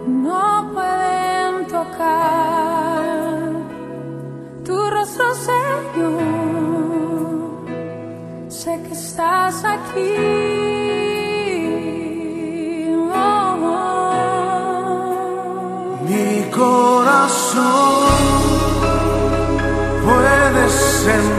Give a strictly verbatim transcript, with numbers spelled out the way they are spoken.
no pueden tocar tu rostro, Señor. Sé que estás aquí. Oh, oh. Mi corazón puede sentir